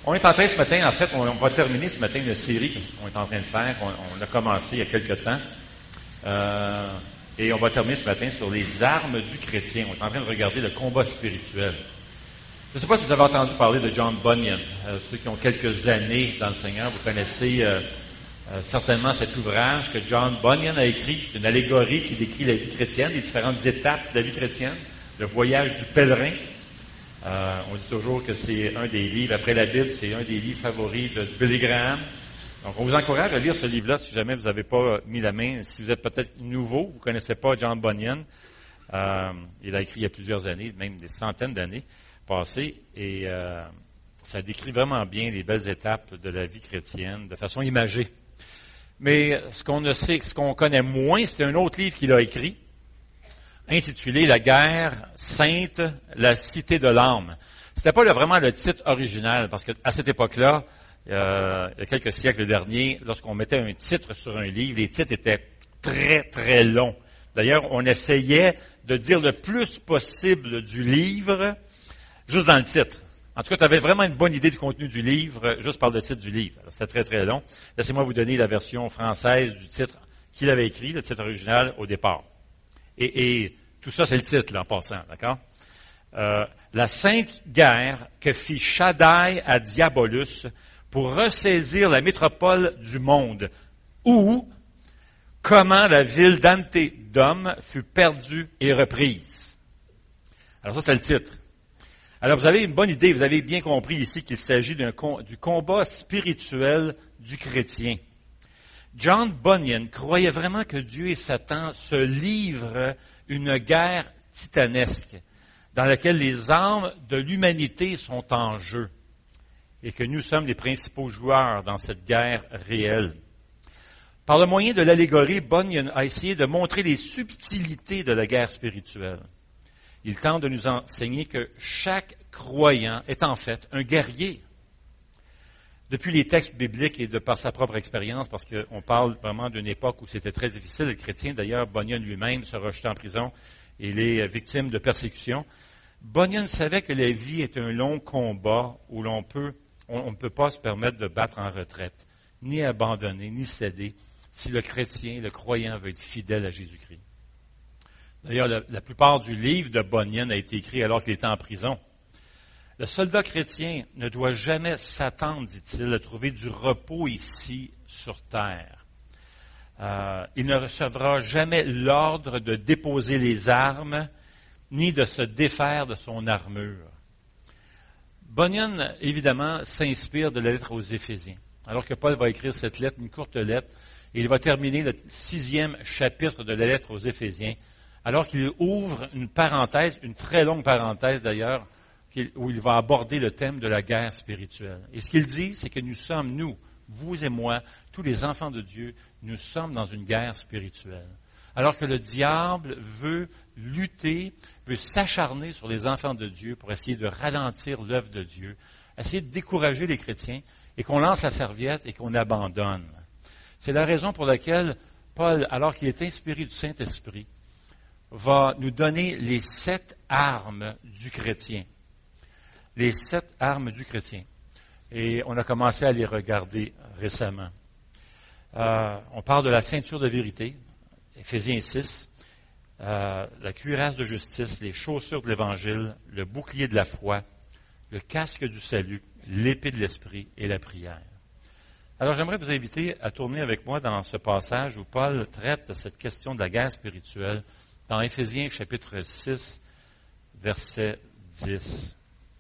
On est en train ce matin, en fait, on va terminer ce matin une série qu'on est en train de faire. On a commencé il y a quelque temps. Et on va terminer ce matin sur les armes du chrétien. On est en train de regarder le combat spirituel. Je ne sais pas si vous avez entendu parler de John Bunyan. Ceux qui ont quelques années dans le Seigneur, vous connaissez certainement cet ouvrage que John Bunyan a écrit. C'est une allégorie qui décrit la vie chrétienne, les différentes étapes de la vie chrétienne, le voyage du pèlerin. On dit toujours que c'est un des livres, après la Bible, c'est un des livres favoris de Billy Graham. Donc, on vous encourage à lire ce livre-là si jamais vous n'avez pas mis la main. Si vous êtes peut-être nouveau, vous ne connaissez pas John Bunyan. Il a écrit il y a plusieurs années, même des centaines d'années passées. Et ça décrit vraiment bien les belles étapes de la vie chrétienne de façon imagée. Mais ce qu'on connaît moins, c'est un autre livre qu'il a écrit, intitulé « La guerre sainte, la cité de l'âme ». C'était pas vraiment le titre original, parce qu'à cette époque-là, il y a quelques siècles derniers, lorsqu'on mettait un titre sur un livre, les titres étaient très, très longs. D'ailleurs, on essayait de dire le plus possible du livre juste dans le titre. En tout cas, tu avais vraiment une bonne idée du contenu du livre juste par le titre du livre. Alors, c'était très, très long. Laissez-moi vous donner la version française du titre qu'il avait écrit, le titre original, au départ. Et tout ça, c'est le titre, là, en passant, d'accord? La sainte guerre que fit Shaddai à Diabolus pour ressaisir la métropole du monde, ou comment la ville d'Antedum fut perdue et reprise. Alors ça, c'est le titre. Alors vous avez une bonne idée, vous avez bien compris ici qu'il s'agit du combat spirituel du chrétien. John Bunyan croyait vraiment que Dieu et Satan se livrent une guerre titanesque dans laquelle les âmes de l'humanité sont en jeu et que nous sommes les principaux joueurs dans cette guerre réelle. Par le moyen de l'allégorie, Bunyan a essayé de montrer les subtilités de la guerre spirituelle. Il tente de nous enseigner que chaque croyant est en fait un guerrier. Depuis les textes bibliques et de par sa propre expérience, parce qu'on parle vraiment d'une époque où c'était très difficile d'être chrétien. D'ailleurs, Bunyan lui-même se rejetait en prison et il est victime de persécution. Bunyan savait que la vie est un long combat où on ne peut pas se permettre de battre en retraite, ni abandonner, ni céder, si le chrétien, le croyant veut être fidèle à Jésus-Christ. D'ailleurs, la plupart du livre de Bunyan a été écrit alors qu'il était en prison. Le soldat chrétien ne doit jamais s'attendre, dit-il, à trouver du repos ici sur terre. Il ne recevra jamais l'ordre de déposer les armes, ni de se défaire de son armure. Bunyan, évidemment, s'inspire de la lettre aux Éphésiens. Alors que Paul va écrire cette lettre, une courte lettre, et il va terminer le 6e chapitre de la lettre aux Éphésiens, alors qu'il ouvre une parenthèse, une très longue parenthèse d'ailleurs, où il va aborder le thème de la guerre spirituelle. Et ce qu'il dit, c'est que nous sommes, nous, vous et moi, tous les enfants de Dieu, nous sommes dans une guerre spirituelle. Alors que le diable veut lutter, veut s'acharner sur les enfants de Dieu pour essayer de ralentir l'œuvre de Dieu, essayer de décourager les chrétiens et qu'on lance la serviette et qu'on abandonne. C'est la raison pour laquelle Paul, alors qu'il est inspiré du Saint-Esprit, va nous donner les 7 armes du chrétien. Les 7 armes du chrétien. Et on a commencé à les regarder récemment. On parle de la ceinture de vérité, Éphésiens 6, la cuirasse de justice, les chaussures de l'Évangile, le bouclier de la foi, le casque du salut, l'épée de l'esprit et la prière. Alors j'aimerais vous inviter à tourner avec moi dans ce passage où Paul traite cette question de la guerre spirituelle dans Éphésiens chapitre 6, verset 10.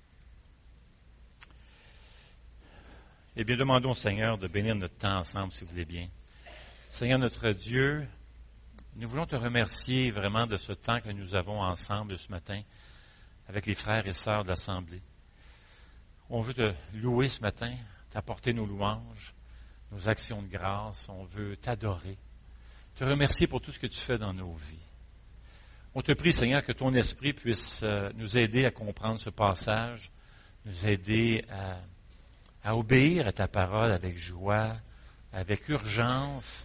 Eh bien, demandons au Seigneur de bénir notre temps ensemble, si vous voulez bien. Seigneur notre Dieu, nous voulons te remercier vraiment de ce temps que nous avons ensemble ce matin avec les frères et sœurs de l'Assemblée. On veut te louer ce matin, t'apporter nos louanges, nos actions de grâce. On veut t'adorer, te remercier pour tout ce que tu fais dans nos vies. On te prie, Seigneur, que ton esprit puisse nous aider à comprendre ce passage, nous aider à obéir à ta parole avec joie, avec urgence,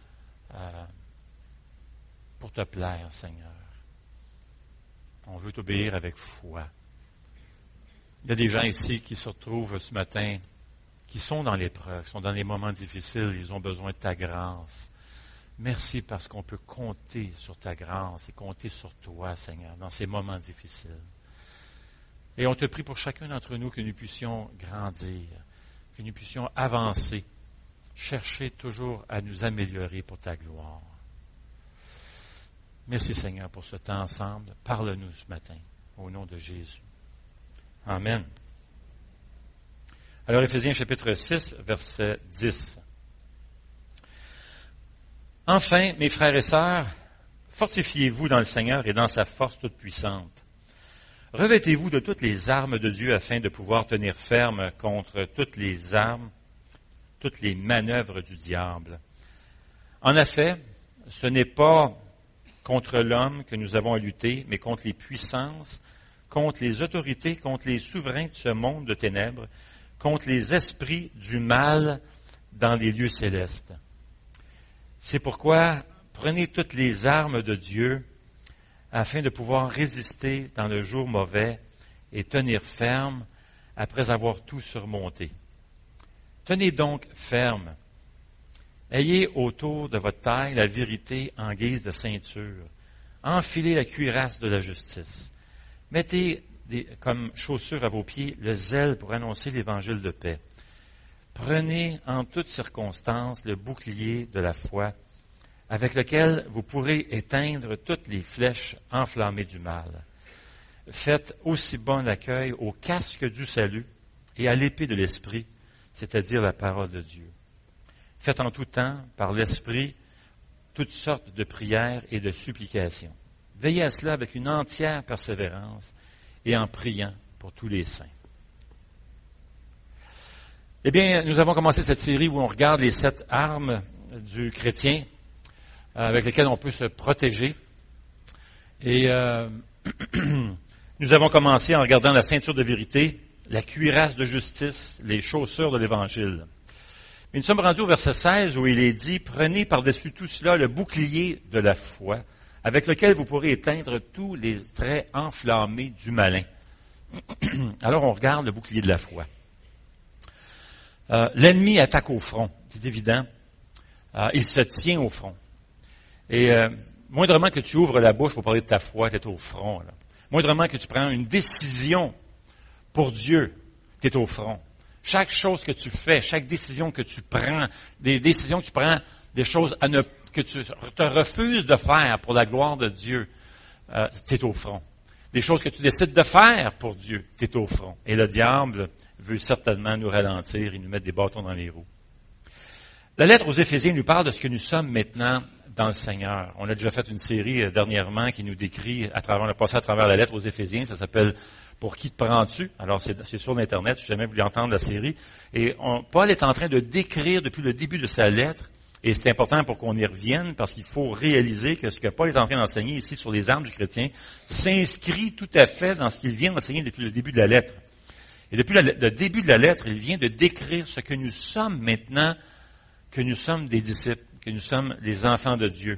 pour te plaire, Seigneur. On veut t'obéir avec foi. Il y a des gens ici qui se retrouvent ce matin, qui sont dans l'épreuve, qui sont dans des moments difficiles, ils ont besoin de ta grâce. Merci parce qu'on peut compter sur ta grâce et compter sur toi, Seigneur, dans ces moments difficiles. Et on te prie pour chacun d'entre nous que nous puissions grandir, que nous puissions avancer, chercher toujours à nous améliorer pour ta gloire. Merci Seigneur pour ce temps ensemble. Parle-nous ce matin, au nom de Jésus. Amen. Alors, Éphésiens chapitre 6, verset 10. Enfin, mes frères et sœurs, fortifiez-vous dans le Seigneur et dans sa force toute puissante. Revêtez-vous de toutes les armes de Dieu afin de pouvoir tenir ferme contre toutes les armes, toutes les manœuvres du diable. En effet, ce n'est pas contre l'homme que nous avons à lutter, mais contre les puissances, contre les autorités, contre les souverains de ce monde de ténèbres, contre les esprits du mal dans les lieux célestes. C'est pourquoi prenez toutes les armes de Dieu afin de pouvoir résister dans le jour mauvais et tenir ferme après avoir tout surmonté. Tenez donc ferme. Ayez autour de votre taille la vérité en guise de ceinture. Enfilez la cuirasse de la justice. Mettez comme chaussure à vos pieds le zèle pour annoncer l'évangile de paix. Prenez en toutes circonstances le bouclier de la foi, avec lequel vous pourrez éteindre toutes les flèches enflammées du mal. Faites aussi bon accueil au casque du salut et à l'épée de l'Esprit, c'est-à-dire la parole de Dieu. Faites en tout temps, par l'Esprit, toutes sortes de prières et de supplications. Veillez à cela avec une entière persévérance et en priant pour tous les saints. Eh bien, nous avons commencé cette série où on regarde les 7 armes du chrétien avec lesquelles on peut se protéger. Et nous avons commencé en regardant la ceinture de vérité, la cuirasse de justice, les chaussures de l'Évangile. Mais nous sommes rendus au verset 16 où il est dit « Prenez par-dessus tout cela le bouclier de la foi, avec lequel vous pourrez éteindre tous les traits enflammés du malin. » Alors on regarde le bouclier de la foi. L'ennemi attaque au front, c'est évident. Il se tient au front. Et moindrement que tu ouvres la bouche pour parler de ta foi, tu es au front. Là. Moindrement que tu prends une décision pour Dieu, tu es au front. Chaque chose que tu fais, chaque décision que tu prends, des décisions que tu prends, des choses que tu te refuses de faire pour la gloire de Dieu, tu es au front. Des choses que tu décides de faire pour Dieu, tu es au front. Et le diable veut certainement nous ralentir et nous mettre des bâtons dans les roues. La lettre aux Éphésiens nous parle de ce que nous sommes maintenant dans le Seigneur. On a déjà fait une série dernièrement qui nous décrit, on a passé à travers la lettre aux Éphésiens, ça s'appelle « Pour qui te prends-tu ?» Alors c'est sur l'Internet, si jamais vous voulez entendre la série. Et Paul est en train de décrire depuis le début de sa lettre, et c'est important pour qu'on y revienne, parce qu'il faut réaliser que ce que Paul est en train d'enseigner ici sur les armes du chrétien s'inscrit tout à fait dans ce qu'il vient d'enseigner depuis le début de la lettre. Et depuis le début de la lettre, il vient de décrire ce que nous sommes maintenant, que nous sommes des disciples, que nous sommes les enfants de Dieu.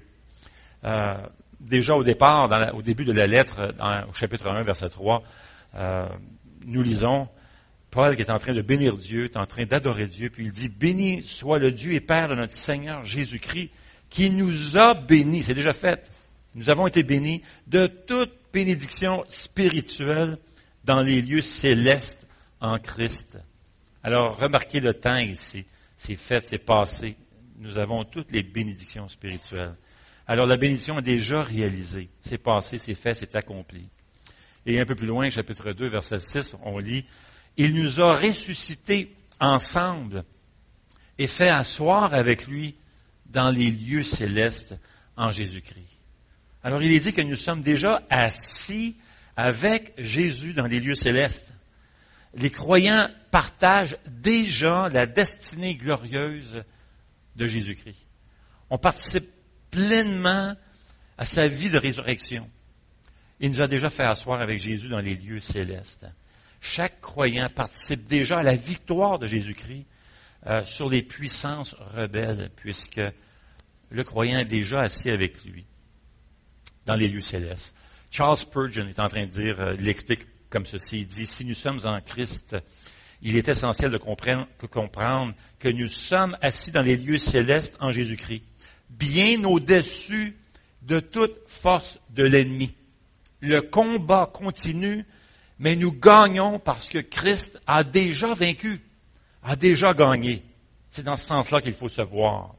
Déjà au départ, au début de la lettre, au chapitre 1, verset 3, nous lisons Paul qui est en train de bénir Dieu, est en train d'adorer Dieu, puis il dit « Béni soit le Dieu et Père de notre Seigneur Jésus-Christ, qui nous a bénis », c'est déjà fait, nous avons été bénis de toute bénédiction spirituelle dans les lieux célestes en Christ. Alors, remarquez le temps ici, c'est fait, c'est passé, nous avons toutes les bénédictions spirituelles. Alors, la bénédiction est déjà réalisée, c'est passé, c'est fait, c'est accompli. Et un peu plus loin, chapitre 2, verset 6, on lit « Il nous a ressuscités ensemble et fait asseoir avec lui dans les lieux célestes en Jésus-Christ. » Alors, il est dit que nous sommes déjà assis avec Jésus dans les lieux célestes. Les croyants partagent déjà la destinée glorieuse de Jésus-Christ. On participe pleinement à sa vie de résurrection. Il nous a déjà fait asseoir avec Jésus dans les lieux célestes. Chaque croyant participe déjà à la victoire de Jésus-Christ sur les puissances rebelles, puisque le croyant est déjà assis avec lui dans les lieux célestes. Charles Spurgeon est en train de dire, il explique comme ceci. Il dit, si nous sommes en Christ, il est essentiel de comprendre que nous sommes assis dans les lieux célestes en Jésus-Christ, bien au-dessus de toute force de l'ennemi. Le combat continue, mais nous gagnons parce que Christ a déjà vaincu, a déjà gagné. C'est dans ce sens-là qu'il faut se voir.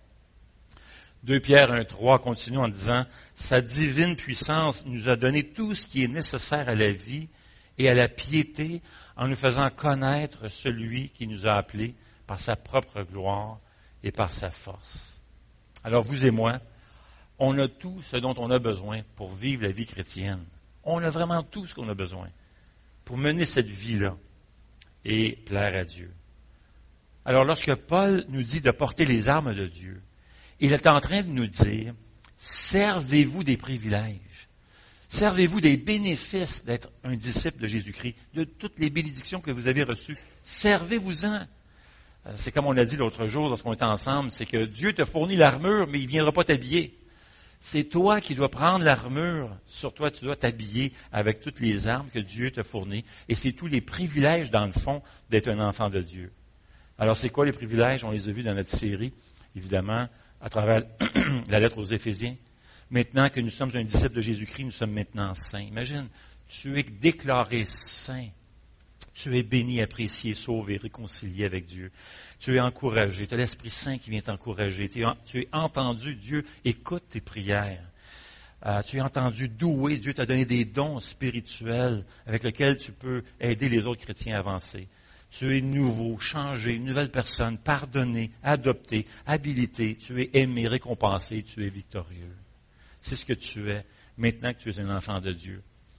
2 Pierre 1,3 continue en disant « Sa divine puissance nous a donné tout ce qui est nécessaire à la vie et à la piété en nous faisant connaître celui qui nous a appelés par sa propre gloire et par sa force. » Alors vous et moi, on a tout ce dont on a besoin pour vivre la vie chrétienne. On a vraiment tout ce qu'on a besoin pour mener cette vie-là et plaire à Dieu. Alors lorsque Paul nous dit de porter les armes de Dieu, il est en train de nous dire, servez-vous des privilèges, servez-vous des bénéfices d'être un disciple de Jésus-Christ, de toutes les bénédictions que vous avez reçues, servez-vous-en. C'est comme on l'a dit l'autre jour lorsqu'on était ensemble, c'est que Dieu te fournit l'armure, mais il ne viendra pas t'habiller. C'est toi qui dois prendre l'armure sur toi, tu dois t'habiller avec toutes les armes que Dieu te fournit, et c'est tous les privilèges dans le fond d'être un enfant de Dieu. Alors c'est quoi les privilèges? On les a vus dans notre série, évidemment, à travers la lettre aux Éphésiens. Maintenant que nous sommes un disciple de Jésus-Christ, nous sommes maintenant saints. Imagine, tu es déclaré saint. Tu es béni, apprécié, sauvé, réconcilié avec Dieu. Tu es encouragé. Tu as l'Esprit Saint qui vient t'encourager. Tu es entendu. Dieu écoute tes prières. Tu es entendu doué. Dieu t'a donné des dons spirituels avec lesquels tu peux aider les autres chrétiens à avancer. Tu es nouveau, changé, une nouvelle personne, pardonné, adopté, habilité. Tu es aimé, récompensé, tu es victorieux. C'est ce que tu es maintenant que tu es un enfant de Dieu.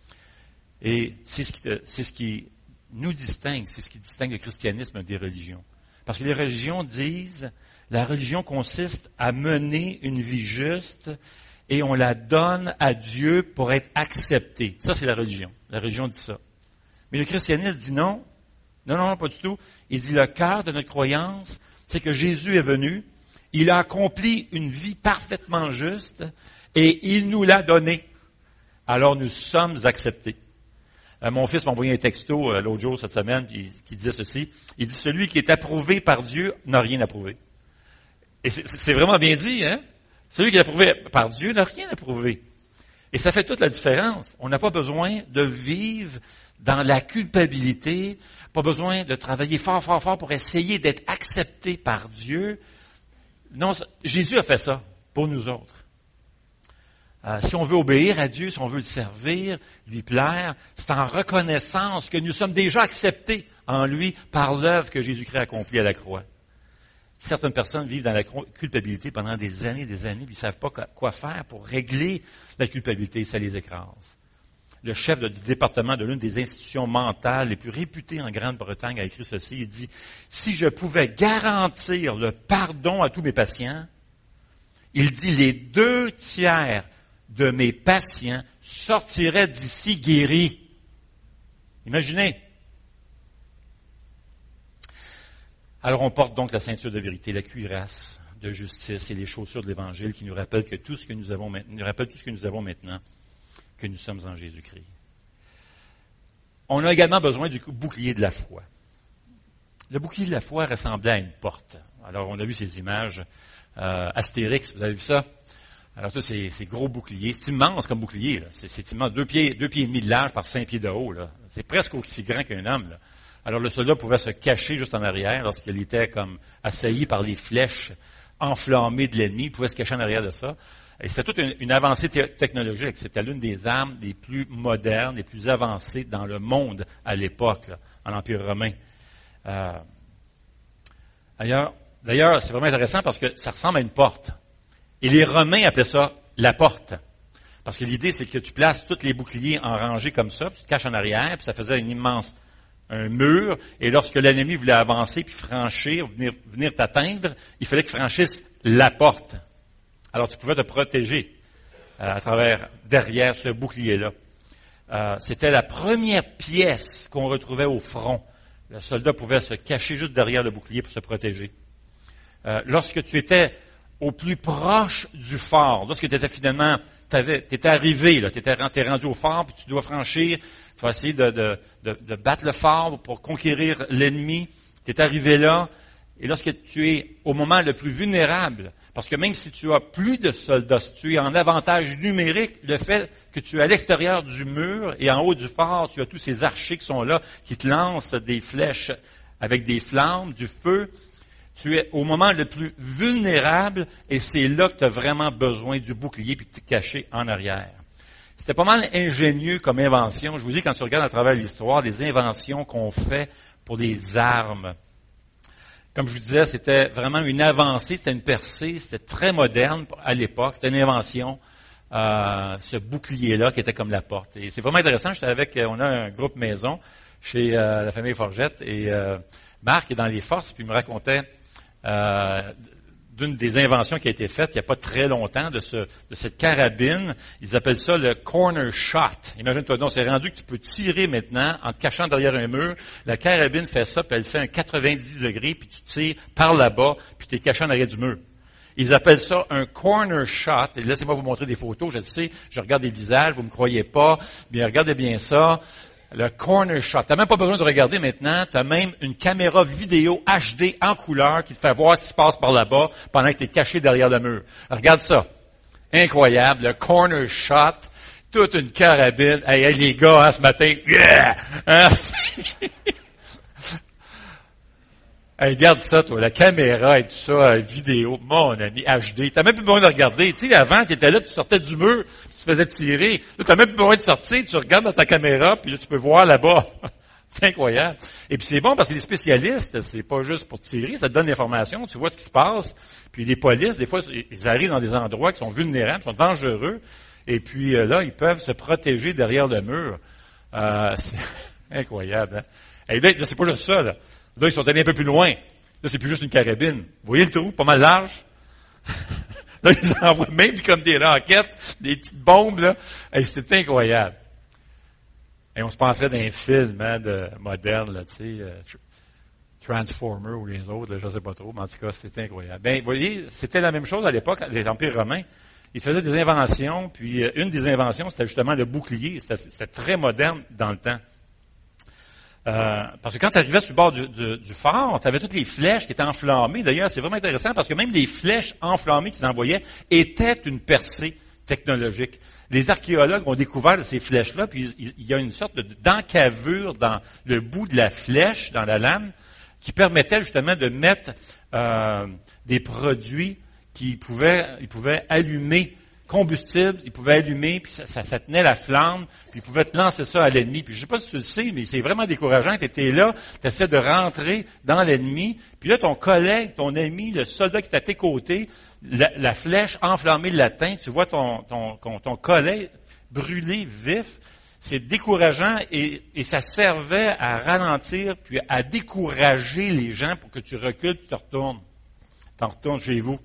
Et c'est ce qui nous distingue, c'est ce qui distingue le christianisme des religions. Parce que les religions disent, la religion consiste à mener une vie juste et on la donne à Dieu pour être accepté. Ça, c'est la religion. La religion dit ça. Mais le christianisme dit non. Non, pas du tout. Il dit le cœur de notre croyance, c'est que Jésus est venu, il a accompli une vie parfaitement juste et il nous l'a donnée. Alors nous sommes acceptés. Mon fils m'a envoyé un texto l'autre jour, cette semaine, qui disait ceci. Il dit, celui qui est approuvé par Dieu n'a rien approuvé. Et c'est vraiment bien dit, hein? Celui qui est approuvé par Dieu n'a rien approuvé. Et ça fait toute la différence. On n'a pas besoin de vivre dans la culpabilité, pas besoin de travailler fort pour essayer d'être accepté par Dieu. Non, Jésus a fait ça pour nous autres. Si on veut obéir à Dieu, si on veut le servir, lui plaire, c'est en reconnaissance que nous sommes déjà acceptés en lui par l'œuvre que Jésus-Christ a accomplie à la croix. Certaines personnes vivent dans la culpabilité pendant des années, puis ils ne savent pas quoi faire pour régler la culpabilité, ça les écrase. Le chef du département de l'une des institutions mentales les plus réputées en Grande-Bretagne a écrit ceci, il dit, si je pouvais garantir le pardon à tous mes patients, il dit, les 2/3 de mes patients sortiraient d'ici guéris. Imaginez. Alors on porte donc la ceinture de vérité, la cuirasse de justice et les chaussures de l'Évangile qui nous rappellent que tout ce que nous avons maintenant, que nous sommes en Jésus-Christ. On a également besoin du bouclier de la foi. Le bouclier de la foi ressemblait à une porte. Alors on a vu ces images. Astérix, vous avez vu ça? Alors ça, c'est gros bouclier. C'est immense comme bouclier. Là. C'est immense. 2 pieds et demi de large par 5 pieds de haut. Là. C'est presque aussi grand qu'un homme. Là. Alors le soldat pouvait se cacher juste en arrière lorsqu'il était comme assailli par les flèches enflammées de l'ennemi. Il pouvait se cacher en arrière de ça. Et c'était toute une avancée technologique. C'était l'une des armes les plus modernes, les plus avancées dans le monde à l'époque, là, en l'Empire romain. D'ailleurs, c'est vraiment intéressant parce que ça ressemble à une porte. Et les Romains appelaient ça la porte. Parce que l'idée, c'est que tu places tous les boucliers en rangée comme ça, puis tu te caches en arrière, puis ça faisait un mur. Et lorsque l'ennemi voulait avancer, puis franchir, venir t'atteindre, il fallait qu'il franchisse la porte. Alors tu pouvais te protéger derrière ce bouclier-là. C'était la première pièce qu'on retrouvait au front. Le soldat pouvait se cacher juste derrière le bouclier pour se protéger. Lorsque tu étais au plus proche du fort, lorsque tu étais finalement t'étais arrivé, là, t'es rendu au fort, puis tu dois franchir, tu vas essayer de battre le fort pour conquérir l'ennemi. T'es arrivé là, et lorsque tu es au moment le plus vulnérable, parce que même si tu as plus de soldats, si tu es en avantage numérique, le fait que tu es à l'extérieur du mur et en haut du fort, tu as tous ces archers qui sont là, qui te lancent des flèches avec des flammes, du feu. Tu es au moment le plus vulnérable et c'est là que tu as vraiment besoin du bouclier puis de te cacher en arrière. C'était pas mal ingénieux comme invention. Je vous dis, quand tu regardes à travers l'histoire, des inventions qu'on fait pour des armes. Comme je vous disais, c'était vraiment une avancée, c'était une percée, c'était très moderne à l'époque, c'était une invention, ce bouclier-là qui était comme la porte. Et c'est vraiment intéressant, on a un groupe maison chez la famille Forgette et Marc est dans les forces, puis il me racontait d'une des inventions qui a été faite il n'y a pas très longtemps de cette carabine. Ils appellent ça le corner shot. Imagine-toi donc, c'est rendu que tu peux tirer maintenant en te cachant derrière un mur. La carabine fait ça, puis elle fait un 90 degrés, puis tu tires par là-bas, puis tu es caché en arrière du mur. Ils appellent ça un corner shot. Et laissez-moi vous montrer des photos, je le sais, je regarde des visages, vous me croyez pas, bien regardez bien ça. Le corner shot. Tu n'as même pas besoin de regarder maintenant. Tu as même une caméra vidéo HD en couleur qui te fait voir ce qui se passe par là-bas pendant que tu es caché derrière le mur. Regarde ça. Incroyable. Le corner shot. Toute une carabine. Hey, les gars, ce matin, yeah! Hein? Hey, regarde ça, toi, la caméra et tout ça, vidéo, mon ami, HD. T'as même plus besoin de regarder. Tu sais, avant, tu étais là, tu sortais du mur, puis tu te faisais tirer. Là, t'as même plus besoin de sortir, tu regardes dans ta caméra, puis là, tu peux voir là-bas. C'est incroyable. Et puis c'est bon parce que les spécialistes, c'est pas juste pour tirer, ça te donne l'information, tu vois ce qui se passe. Puis les polices, des fois, ils arrivent dans des endroits qui sont vulnérables, qui sont dangereux, et puis là, ils peuvent se protéger derrière le mur. C'est incroyable, hein? Et là, c'est pas juste ça, là. Là, ils sont allés un peu plus loin. Là, c'est plus juste une carabine. Vous voyez le trou, pas mal large? Là, ils envoient même comme des roquettes, des petites bombes, là. Et c'était incroyable. Et on se penserait d'un film, hein, moderne, là, tu sais, Transformer ou les autres, là, je sais pas trop, mais en tout cas, c'était incroyable. Ben, vous voyez, c'était la même chose à l'époque, l'Empire romain. Ils faisaient des inventions, puis une des inventions, c'était justement le bouclier. C'était très moderne dans le temps. Parce que quand tu arrivais sur le bord du phare, tu avais toutes les flèches qui étaient enflammées. D'ailleurs, c'est vraiment intéressant parce que même les flèches enflammées qu'ils envoyaient étaient une percée technologique. Les archéologues ont découvert ces flèches-là, puis il y a une sorte d'encavure dans le bout de la flèche, dans la lame, qui permettait justement de mettre des produits ils pouvaient allumer combustible, ils pouvaient allumer, puis ça tenait la flamme, puis ils pouvaient te lancer ça à l'ennemi. Puis je sais pas si tu le sais, mais c'est vraiment décourageant. Tu étais là, tu essaies de rentrer dans l'ennemi, puis là, ton collègue, ton ami, le soldat qui est à tes côtés, la flèche enflammée l'atteint, tu vois ton collègue brûlé vif. C'est décourageant et ça servait à ralentir, puis à décourager les gens pour que tu recules, tu t'en retournes chez vous.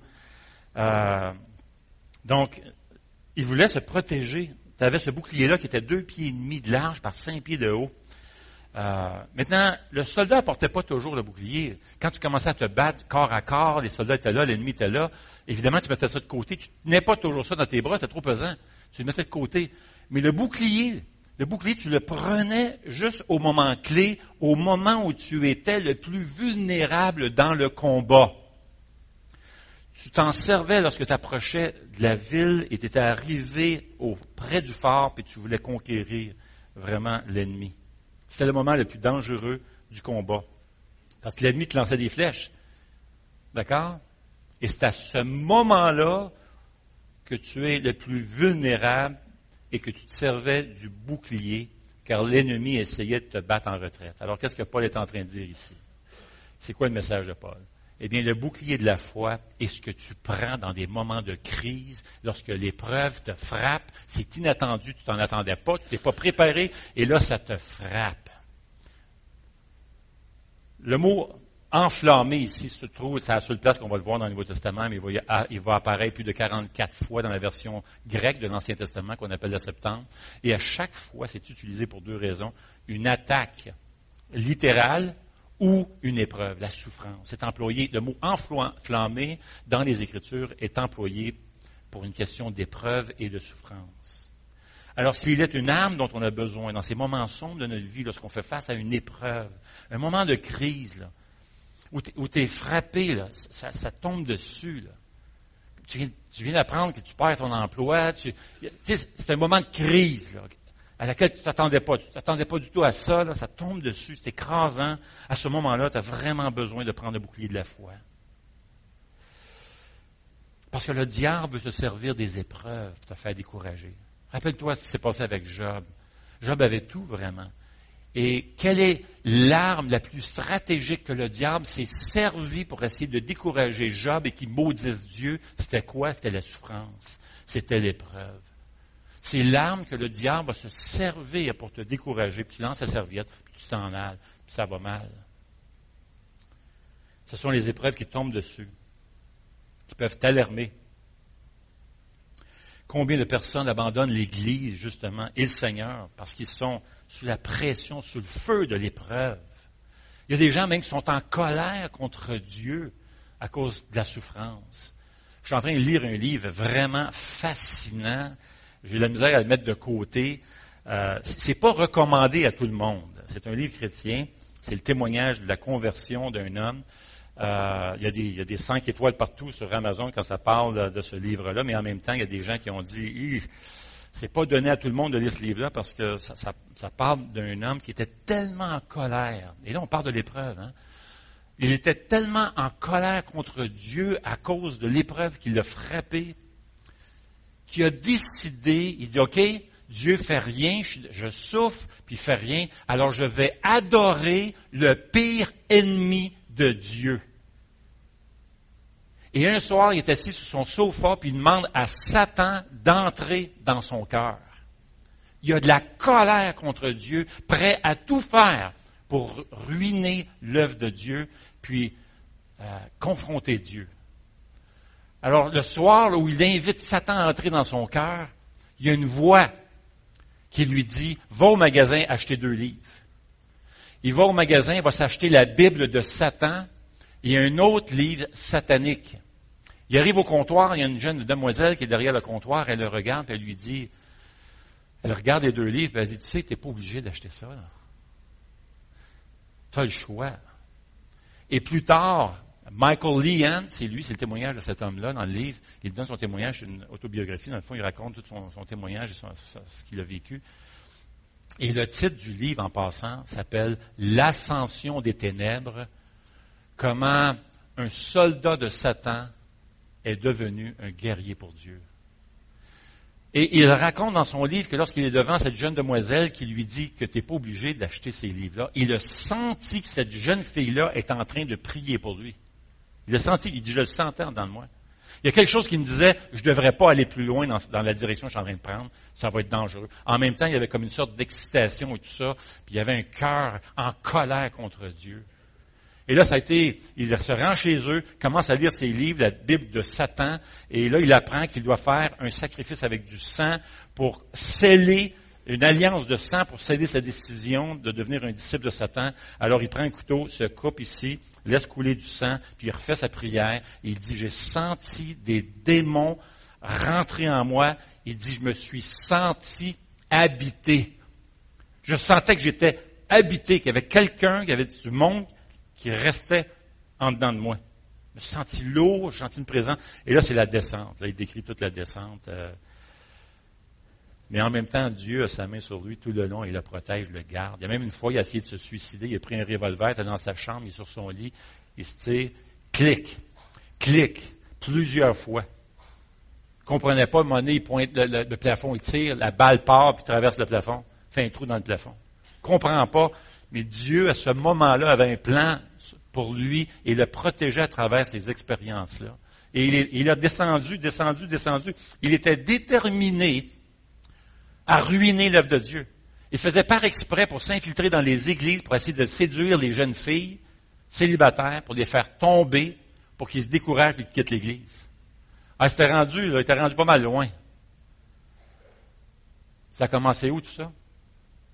Donc, il voulait se protéger. Tu avais ce bouclier-là qui était 2,5 pieds de large par 5 pieds de haut. Maintenant, le soldat n'apportait pas toujours le bouclier. Quand tu commençais à te battre corps à corps, les soldats étaient là, l'ennemi était là. Évidemment, tu mettais ça de côté. Tu ne tenais pas toujours ça dans tes bras, c'était trop pesant. Tu le mettais de côté. Mais le bouclier, tu le prenais juste au moment clé, au moment où tu étais le plus vulnérable dans le combat. Tu t'en servais lorsque tu approchais de la ville et tu étais arrivé près du phare puis tu voulais conquérir vraiment l'ennemi. C'était le moment le plus dangereux du combat. Parce que l'ennemi te lançait des flèches. D'accord? Et c'est à ce moment-là que tu es le plus vulnérable et que tu te servais du bouclier, car l'ennemi essayait de te battre en retraite. Alors, qu'est-ce que Paul est en train de dire ici? C'est quoi le message de Paul? Eh bien, le bouclier de la foi est ce que tu prends dans des moments de crise, lorsque l'épreuve te frappe, c'est inattendu, tu t'en attendais pas, tu t'es pas préparé, et là, ça te frappe. Le mot enflammé ici se trouve, c'est à la seule place qu'on va le voir dans le Nouveau Testament, mais il va apparaître plus de 44 fois dans la version grecque de l'Ancien Testament qu'on appelle la Septante. Et à chaque fois, c'est utilisé pour deux raisons. Une attaque littérale ou une épreuve, la souffrance. C'est employé, le mot enflammé dans les Écritures est employé pour une question d'épreuve et de souffrance. Alors, s'il est une arme dont on a besoin dans ces moments sombres de notre vie, lorsqu'on fait face à une épreuve, un moment de crise, là, où tu es frappé, là, ça tombe dessus, là. Tu viens d'apprendre que tu perds ton emploi. C'est un moment de crise là, à laquelle tu ne t'attendais pas. Tu ne t'attendais pas du tout à ça. Là, ça tombe dessus, c'est écrasant. À ce moment-là, tu as vraiment besoin de prendre le bouclier de la foi. Parce que le diable veut se servir des épreuves pour te faire décourager. Rappelle-toi ce qui s'est passé avec Job. Job avait tout vraiment. Et quelle est l'arme la plus stratégique que le diable s'est servi pour essayer de décourager Job et qui maudisse Dieu? C'était quoi? C'était la souffrance. C'était l'épreuve. C'est l'arme que le diable va se servir pour te décourager. Puis tu lances la serviette, puis tu t'en ailles, puis ça va mal. Ce sont les épreuves qui tombent dessus, qui peuvent t'alarmer. Combien de personnes abandonnent l'Église, justement, et le Seigneur, parce qu'ils sont sous la pression, sous le feu de l'épreuve. Il y a des gens même qui sont en colère contre Dieu à cause de la souffrance. Je suis en train de lire un livre vraiment fascinant. J'ai de la misère à le mettre de côté. C'est pas recommandé à tout le monde. C'est un livre chrétien. C'est le témoignage de la conversion d'un homme. Il y a des 5 étoiles partout sur Amazon quand ça parle de ce livre-là, mais en même temps, il y a des gens qui ont dit c'est pas donné à tout le monde de lire ce livre-là parce que ça parle d'un homme qui était tellement en colère. Et là, on parle de l'épreuve. Hein? Il était tellement en colère contre Dieu à cause de l'épreuve qui l'a frappé, qu'il a décidé, il dit, OK, Dieu fait rien, je souffre, puis il fait rien, alors je vais adorer le pire ennemi de Dieu. Et un soir, il est assis sur son sofa, puis il demande à Satan d'entrer dans son cœur. Il y a de la colère contre Dieu, prêt à tout faire pour ruiner l'œuvre de Dieu, puis confronter Dieu. Alors, le soir, là, où il invite Satan à entrer dans son cœur, il y a une voix qui lui dit, va au magasin acheter 2 livres. Il va au magasin, il va s'acheter la Bible de Satan et un autre livre satanique. Il arrive au comptoir, il y a une jeune demoiselle qui est derrière le comptoir, elle le regarde, puis elle lui dit, elle regarde les 2 livres, puis elle dit, tu sais, tu n'es pas obligé d'acheter ça. Tu as le choix. Et plus tard, Michael Lehan, c'est le témoignage de cet homme-là dans le livre. Il donne son témoignage, c'est une autobiographie. Dans le fond, il raconte tout son témoignage et ce qu'il a vécu. Et le titre du livre, en passant, s'appelle « L'ascension des ténèbres », comment un soldat de Satan est devenu un guerrier pour Dieu. Et il raconte dans son livre que lorsqu'il est devant cette jeune demoiselle qui lui dit que tu n'es pas obligé d'acheter ces livres-là, il a senti que cette jeune fille-là est en train de prier pour lui. Il a senti, il dit, je le sentais dans le moi. Il y a quelque chose qui me disait, je ne devrais pas aller plus loin dans la direction que je suis en train de prendre, ça va être dangereux. En même temps, il y avait comme une sorte d'excitation et tout ça, puis il y avait un cœur en colère contre Dieu. Et là, il se rend chez eux, commence à lire ses livres, la Bible de Satan, et là, il apprend qu'il doit faire un sacrifice avec du sang pour sceller une alliance de sang pour sceller sa décision de devenir un disciple de Satan. Alors, il prend un couteau, se coupe ici, laisse couler du sang, puis il refait sa prière. Et il dit, j'ai senti des démons rentrer en moi. Il dit, je me suis senti habité. Je sentais que j'étais habité, qu'il y avait quelqu'un, qu'il y avait du monde qui restait en dedans de moi. Je me suis senti lourd, je me suis senti une présence. Et là, c'est la descente. Là, il décrit toute la descente. Mais en même temps, Dieu a sa main sur lui tout le long, il le protège, le garde. Il y a même une fois, il a essayé de se suicider, il a pris un revolver, il était dans sa chambre, il est sur son lit, il se tire, clic, plusieurs fois. Il ne comprenait pas, à un moment donné, il pointe le plafond, il tire, la balle part, puis traverse le plafond, fait un trou dans le plafond. Il ne comprend pas, mais Dieu, à ce moment-là, avait un plan pour lui et le protégeait à travers ces expériences-là. Et il a descendu. Il était déterminé à ruiner l'œuvre de Dieu. Il faisait par exprès pour s'infiltrer dans les églises, pour essayer de séduire les jeunes filles célibataires, pour les faire tomber, pour qu'ils se découragent et qu'ils quittent l'église. Il était rendu pas mal loin. Ça a commencé où tout ça?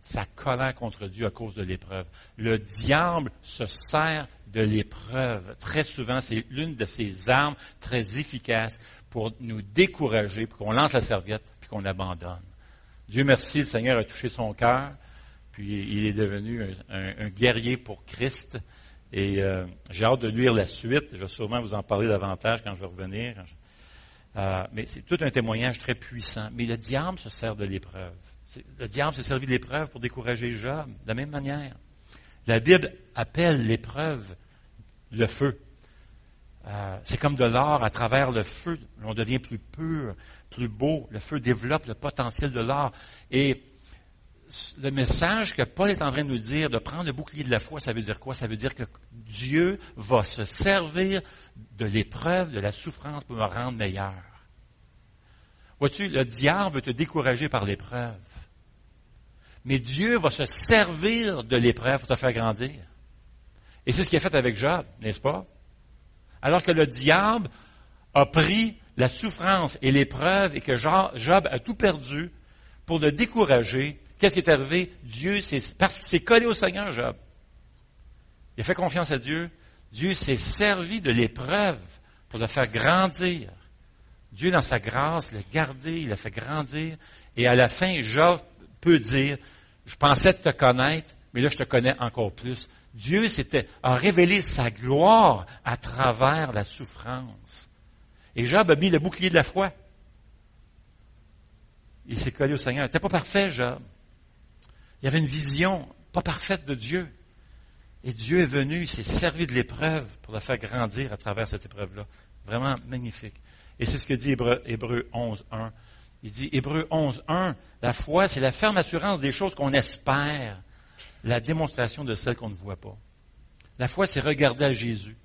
sa colère contre Dieu à cause de l'épreuve. Le diable se sert de l'épreuve. Très souvent, c'est l'une de ses armes très efficaces pour nous décourager, pour qu'on lance la serviette, puis qu'on abandonne. Dieu merci, le Seigneur a touché son cœur, puis il est devenu un guerrier pour Christ. Et j'ai hâte de lire la suite. Je vais sûrement vous en parler davantage quand je vais revenir. Mais c'est tout un témoignage très puissant. Mais le diable se sert de l'épreuve. Le diable s'est servi de l'épreuve pour décourager Job, de la même manière. La Bible appelle l'épreuve le feu. C'est comme de l'or à travers le feu. On devient plus pur, plus beau. Le feu développe le potentiel de l'or. Et le message que Paul est en train de nous dire, de prendre le bouclier de la foi, ça veut dire quoi? Ça veut dire que Dieu va se servir de l'épreuve, de la souffrance pour me rendre meilleur. Vois-tu, le diable veut te décourager par l'épreuve. Mais Dieu va se servir de l'épreuve pour te faire grandir. Et c'est ce qu'il a fait avec Job, n'est-ce pas? Alors que le diable a pris la souffrance et l'épreuve et que Job a tout perdu pour le décourager, qu'est-ce qui est arrivé? Dieu, parce qu'il s'est collé au Seigneur, Job. Il a fait confiance à Dieu. Dieu s'est servi de l'épreuve pour le faire grandir. Dieu, dans sa grâce, l'a gardé, il l'a fait grandir. Et à la fin, Job peut dire, je pensais te connaître, mais là, je te connais encore plus. Dieu a révélé sa gloire à travers la souffrance. Et Job a mis le bouclier de la foi. Il s'est collé au Seigneur. Il n'était pas parfait, Job. Il y avait une vision pas parfaite de Dieu. Et Dieu est venu, il s'est servi de l'épreuve pour le faire grandir à travers cette épreuve-là. Vraiment magnifique. Et c'est ce que dit Hébreux 11.1. Il dit, Hébreux 11.1, la foi, c'est la ferme assurance des choses qu'on espère, la démonstration de celles qu'on ne voit pas. La foi, c'est regarder à Jésus,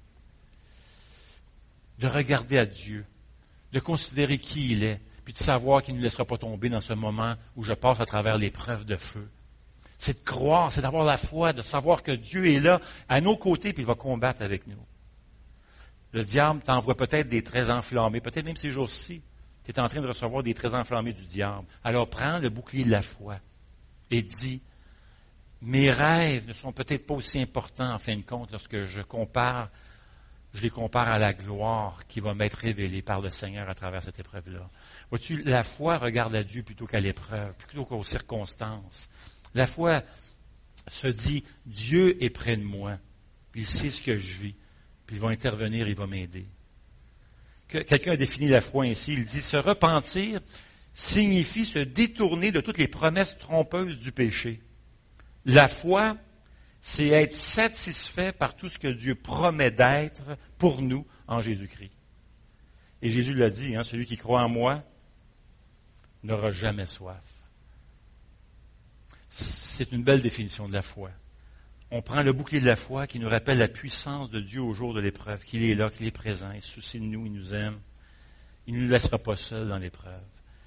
de regarder à Dieu, de considérer qui il est, puis de savoir qu'il ne nous laissera pas tomber dans ce moment où je passe à travers l'épreuve de feu. C'est de croire, c'est d'avoir la foi, de savoir que Dieu est là, à nos côtés, puis il va combattre avec nous. Le diable t'envoie peut-être des traits enflammés, peut-être même ces jours-ci, tu es en train de recevoir des traits enflammés du diable. Alors prends le bouclier de la foi et dis, mes rêves ne sont peut-être pas aussi importants en fin de compte lorsque je les compare à la gloire qui va m'être révélée par le Seigneur à travers cette épreuve-là. Vois-tu, la foi regarde à Dieu plutôt qu'à l'épreuve, plutôt qu'aux circonstances. La foi se dit, Dieu est près de moi, puis il sait ce que je vis, puis il va intervenir, il va m'aider. Quelqu'un a défini la foi ainsi, il dit, se repentir signifie se détourner de toutes les promesses trompeuses du péché. La foi, c'est être satisfait par tout ce que Dieu promet d'être pour nous en Jésus-Christ. Et Jésus l'a dit, celui qui croit en moi n'aura jamais soif. C'est une belle définition de la foi. On prend le bouclier de la foi qui nous rappelle la puissance de Dieu au jour de l'épreuve, qu'il est là, qu'il est présent, il se soucie de nous, il nous aime. Il ne nous laissera pas seuls dans l'épreuve.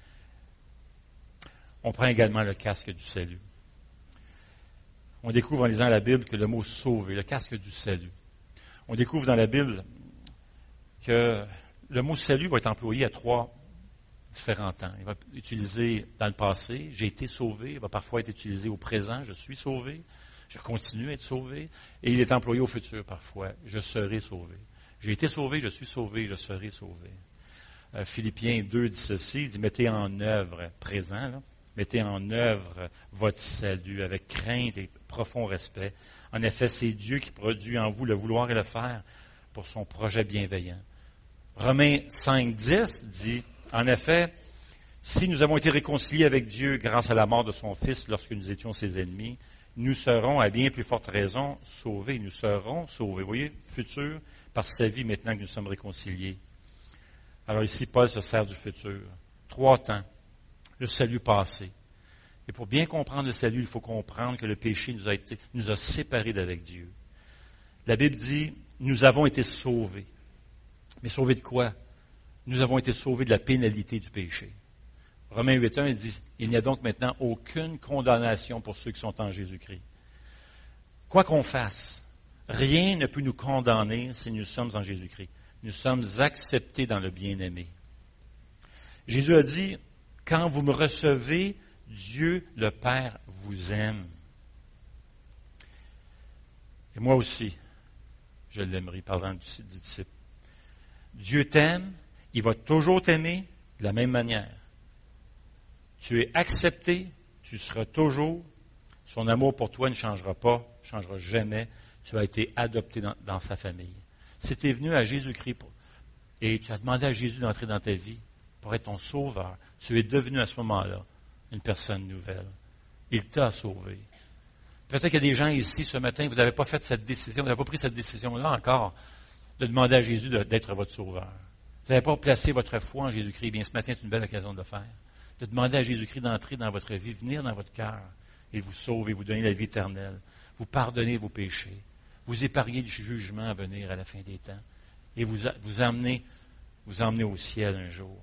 On prend également le casque du salut. On découvre en lisant la Bible que le mot « sauver », le casque du salut. On découvre dans la Bible que le mot « salut » va être employé à 3 différents temps. Il va être utilisé dans le passé, j'ai été sauvé. Il va parfois être utilisé au présent, je suis sauvé. Je continue à être sauvé. Et il est employé au futur parfois, je serai sauvé. J'ai été sauvé, je suis sauvé, je serai sauvé. Philippiens 2 dit ceci, il dit, mettez en œuvre, présent, là, mettez en œuvre votre salut avec crainte et profond respect. En effet, c'est Dieu qui produit en vous le vouloir et le faire pour son projet bienveillant. Romains 5.10 dit, en effet, si nous avons été réconciliés avec Dieu grâce à la mort de son Fils lorsque nous étions ses ennemis, nous serons à bien plus forte raison sauvés. Nous serons sauvés. Vous voyez, futur, par sa vie maintenant que nous sommes réconciliés. Alors ici, Paul se sert du futur. 3 temps. Le salut passé. Et pour bien comprendre le salut, il faut comprendre que le péché nous a séparés d'avec Dieu. La Bible dit, nous avons été sauvés. Mais sauvés de quoi? Nous avons été sauvés de la pénalité du péché. Romains 8.1, il dit, il n'y a donc maintenant aucune condamnation pour ceux qui sont en Jésus-Christ. Quoi qu'on fasse, rien ne peut nous condamner si nous sommes en Jésus-Christ. Nous sommes acceptés dans le bien-aimé. Jésus a dit, quand vous me recevez, Dieu le Père vous aime. Et moi aussi, je l'aimerai, parlant du disciple. Dieu t'aime, il va toujours t'aimer de la même manière. Tu es accepté, tu seras toujours. Son amour pour toi ne changera pas, ne changera jamais. Tu as été adopté dans sa famille. Si tu es venu à Jésus-Christ et tu as demandé à Jésus d'entrer dans ta vie pour être ton sauveur, tu es devenu à ce moment-là une personne nouvelle. Il t'a sauvé. Peut-être qu'il y a des gens ici ce matin, vous n'avez pas fait cette décision, vous n'avez pas pris cette décision-là encore, de demander à Jésus d'être votre sauveur. Vous n'avez pas placé votre foi en Jésus-Christ. Bien, ce matin, c'est une belle occasion de le faire. De demander à Jésus-Christ d'entrer dans votre vie, venir dans votre cœur et vous sauver, vous donner la vie éternelle, vous pardonner vos péchés, vous épargner du jugement à venir à la fin des temps et vous emmener au ciel un jour.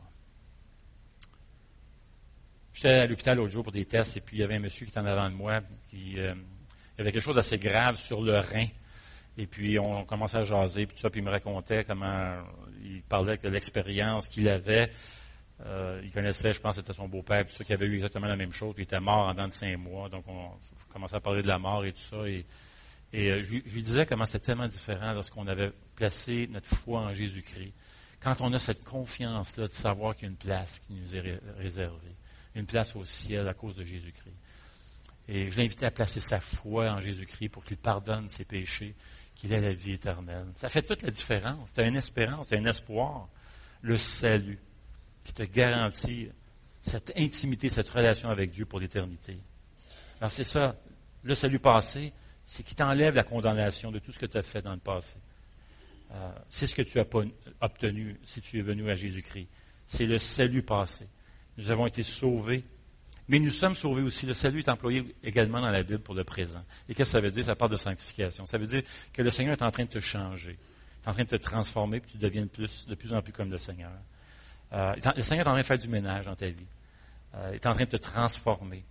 J'étais à l'hôpital l'autre jour pour des tests et puis il y avait un monsieur qui était en avant de moi qui avait quelque chose d'assez grave sur le rein. Et puis on commençait à jaser puis tout ça, puis il me racontait comment il parlait de l'expérience qu'il avait. Il connaissait, je pense, c'était son beau-père, puis ça, qui avait eu exactement la même chose, puis il était mort en dedans de 5 mois. Donc on commençait à parler de la mort et tout ça. Et je lui disais comment c'était tellement différent lorsqu'on avait placé notre foi en Jésus-Christ. Quand on a cette confiance-là de savoir qu'il y a une place qui nous est réservée, une place au ciel à cause de Jésus-Christ. Et je l'invitais à placer sa foi en Jésus-Christ pour qu'il pardonne ses péchés, qu'il ait la vie éternelle. Ça fait toute la différence. Tu as une espérance, tu as un espoir, le salut, qui te garantit cette intimité, cette relation avec Dieu pour l'éternité. Alors c'est ça, le salut passé, c'est qu'il t'enlève la condamnation de tout ce que tu as fait dans le passé. C'est ce que tu as obtenu si tu es venu à Jésus-Christ. C'est le salut passé. Nous avons été sauvés, mais nous sommes sauvés aussi. Le salut est employé également dans la Bible pour le présent. Et qu'est-ce que ça veut dire? Ça parle de sanctification. Ça veut dire que le Seigneur est en train de te changer, est en train de te transformer, puis tu deviens de plus en plus comme le Seigneur. Le Seigneur est en train de faire du ménage dans ta vie. Il est en train de te transformer.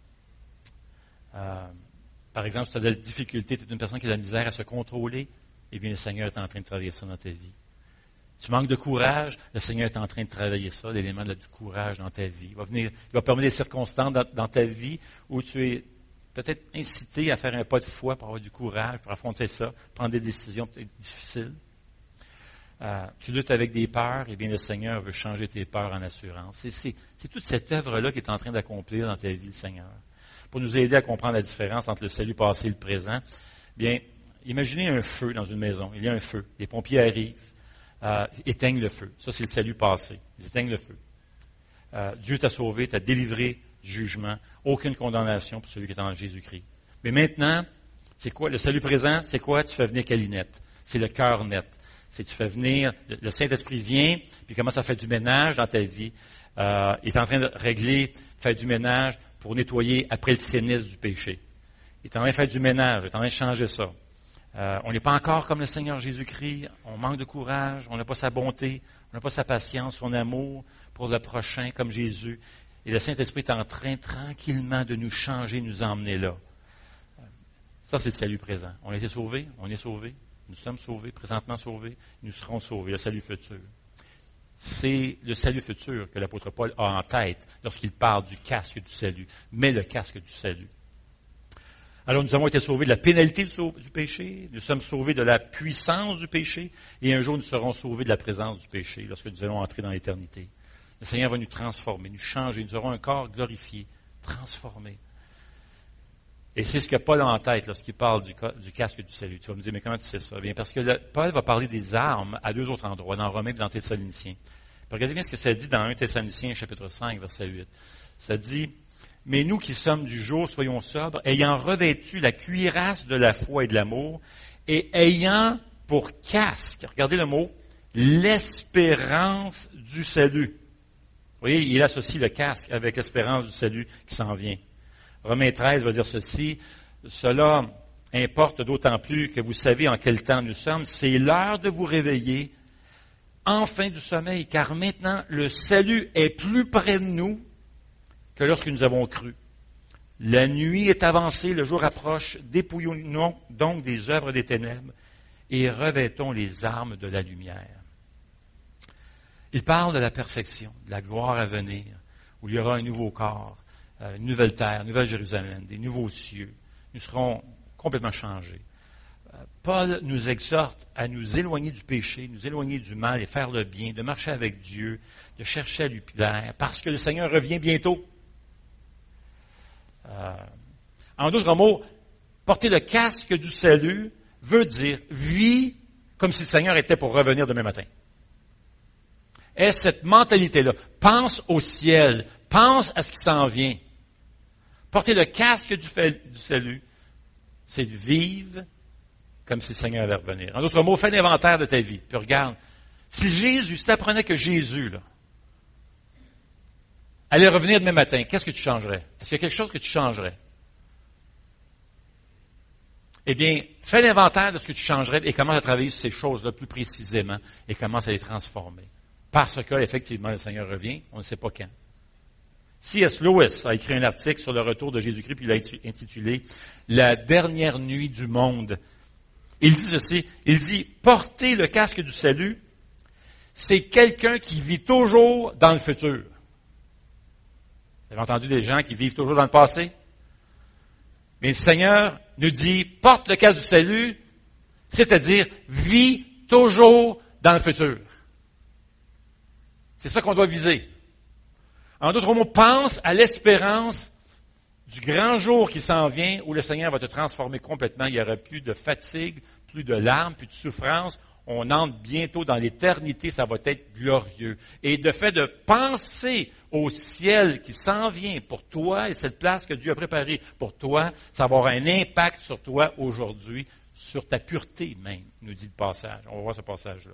Par exemple, si tu as de la difficulté, tu es une personne qui a de la misère à se contrôler, eh bien, le Seigneur est en train de travailler ça dans ta vie. Tu manques de courage, le Seigneur est en train de travailler ça, l'élément du courage dans ta vie. Il va permettre des circonstances dans ta vie où tu es peut-être incité à faire un pas de foi pour avoir du courage, pour affronter ça, prendre des décisions peut-être difficiles. Tu luttes avec des peurs, eh bien, le Seigneur veut changer tes peurs en assurance. C'est toute cette œuvre-là qui est en train d'accomplir dans ta vie, le Seigneur. Pour nous aider à comprendre la différence entre le salut passé et le présent, bien, imaginez un feu dans une maison. Il y a un feu. Les pompiers arrivent, éteignent le feu. Ça, c'est le salut passé. Ils éteignent le feu. Dieu t'a sauvé, t'a délivré du jugement. Aucune condamnation pour celui qui est en Jésus-Christ. Mais maintenant, c'est quoi? Le salut présent, c'est quoi? Tu fais venir Calinette. C'est le cœur net. C'est tu fais venir, le Saint-Esprit vient, puis commence à faire du ménage dans ta vie. Il est en train de régler, faire du ménage pour nettoyer après le sénisme du péché. Il est en train de faire du ménage, il est en train de changer ça. On n'est pas encore comme le Seigneur Jésus-Christ, on manque de courage, on n'a pas sa bonté, on n'a pas sa patience, son amour pour le prochain comme Jésus. Et le Saint-Esprit est en train tranquillement de nous changer, nous emmener là. Ça, c'est le salut présent. On a été sauvés, on est sauvés. Nous sommes sauvés, présentement sauvés, nous serons sauvés, le salut futur. C'est le salut futur que l'apôtre Paul a en tête lorsqu'il parle du casque du salut. Mais le casque du salut. Alors nous avons été sauvés de la pénalité du péché, nous sommes sauvés de la puissance du péché, et un jour nous serons sauvés de la présence du péché lorsque nous allons entrer dans l'éternité. Le Seigneur va nous transformer, nous changer, nous aurons un corps glorifié, transformé. Et c'est ce que Paul a en tête lorsqu'il parle du casque du salut. Tu vas me dire, mais comment tu sais ça? Bien, parce que Paul va parler des armes à 2 autres endroits, dans Romains et dans Thessaloniciens. Regardez bien ce que ça dit dans 1 Thessaloniciens, chapitre 5, verset 8. Ça dit, « Mais nous qui sommes du jour, soyons sobres, ayant revêtu la cuirasse de la foi et de l'amour, et ayant pour casque, regardez le mot, l'espérance du salut. » Vous voyez, il associe le casque avec l'espérance du salut qui s'en vient. Romains 13 va dire ceci, « Cela importe d'autant plus que vous savez en quel temps nous sommes. C'est l'heure de vous réveiller, enfin du sommeil, car maintenant le salut est plus près de nous que lorsque nous avons cru. La nuit est avancée, le jour approche, dépouillons-nous donc des œuvres des ténèbres et revêtons les armes de la lumière. » Il parle de la perfection, de la gloire à venir, où il y aura un nouveau corps. une nouvelle terre, une nouvelle Jérusalem, des nouveaux cieux. Nous serons complètement changés. Paul nous exhorte à nous éloigner du péché, nous éloigner du mal et faire le bien, de marcher avec Dieu, de chercher à lui plaire, parce que le Seigneur revient bientôt. En d'autres mots, porter le casque du salut veut dire vis comme si le Seigneur était pour revenir demain matin. Aie cette mentalité-là. Pense au ciel. Pense à ce qui s'en vient. Porter le casque du salut, c'est vivre comme si le Seigneur allait revenir. En d'autres mots, fais l'inventaire de ta vie. Puis regarde, si tu apprenais que Jésus, là, allait revenir demain matin, qu'est-ce que tu changerais? Est-ce qu'il y a quelque chose que tu changerais? Eh bien, fais l'inventaire de ce que tu changerais et commence à travailler sur ces choses-là plus précisément et commence à les transformer. Parce que, effectivement, le Seigneur revient, on ne sait pas quand. C.S. Lewis a écrit un article sur le retour de Jésus-Christ, puis il l'a intitulé « La dernière nuit du monde ». Il dit ceci, il dit « Porter le casque du salut, c'est quelqu'un qui vit toujours dans le futur. » Vous avez entendu des gens qui vivent toujours dans le passé? Mais le Seigneur nous dit « Porte le casque du salut », c'est-à-dire « Vis toujours dans le futur ». C'est ça qu'on doit viser. En d'autres mots, pense à l'espérance du grand jour qui s'en vient où le Seigneur va te transformer complètement. Il n'y aura plus de fatigue, plus de larmes, plus de souffrance. On entre bientôt dans l'éternité, ça va être glorieux. Et de fait de penser au ciel qui s'en vient pour toi et cette place que Dieu a préparée pour toi, ça va avoir un impact sur toi aujourd'hui, sur ta pureté même, nous dit le passage. On va voir ce passage-là.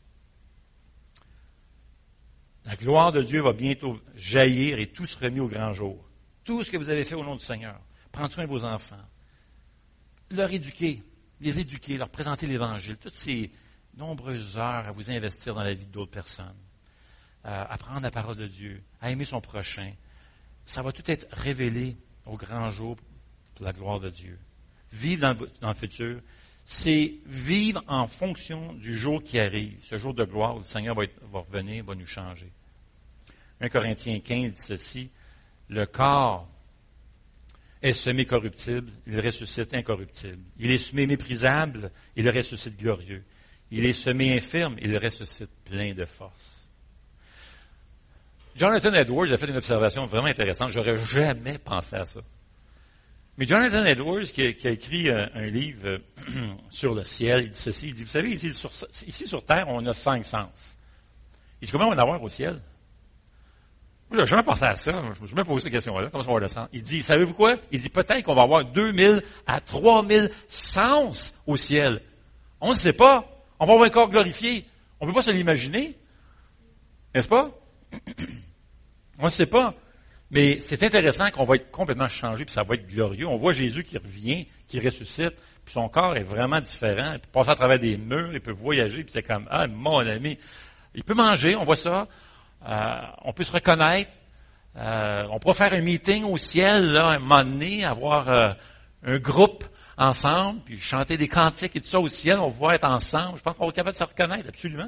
La gloire de Dieu va bientôt jaillir et tout sera mis au grand jour. Tout ce que vous avez fait au nom du Seigneur. Prendre soin de vos enfants. Leur éduquer, les éduquer, leur présenter l'Évangile. Toutes ces nombreuses heures à vous investir dans la vie d'autres personnes. À prendre la parole de Dieu, à aimer son prochain. Ça va tout être révélé au grand jour pour la gloire de Dieu. Vivre dans le futur, c'est vivre en fonction du jour qui arrive, ce jour de gloire où le Seigneur va revenir, va nous changer. 1 Corinthiens 15 dit ceci, le corps est semé corruptible, il ressuscite incorruptible. Il est semé méprisable, il ressuscite glorieux. Il est semé infirme, il ressuscite plein de force. Jonathan Edwards a fait une observation vraiment intéressante, j'aurais jamais pensé à ça. Mais Jonathan Edwards, qui a écrit un livre sur le ciel, il dit ceci, il dit, vous savez, ici sur Terre, on a 5 sens. Il dit, comment on va en avoir au ciel? Moi, j'ai jamais pensé à ça. Je me suis jamais posé cette question-là. Comment ça va avoir le sens? Il dit, savez-vous quoi? Il dit, peut-être qu'on va avoir 2000 à 3000 sens au ciel. On ne sait pas. On va avoir un corps glorifié. On ne peut pas se l'imaginer. N'est-ce pas? On ne sait pas. Mais c'est intéressant qu'on va être complètement changé, puis ça va être glorieux. On voit Jésus qui revient, qui ressuscite, puis son corps est vraiment différent. Il peut passer à travers des murs, il peut voyager, puis c'est comme, ah, mon ami. Il peut manger, on voit ça. On peut se reconnaître. On pourra faire un meeting au ciel, là, un moment donné, avoir un groupe ensemble, puis chanter des cantiques et tout ça au ciel. On va être ensemble. Je pense qu'on va être capable de se reconnaître, absolument.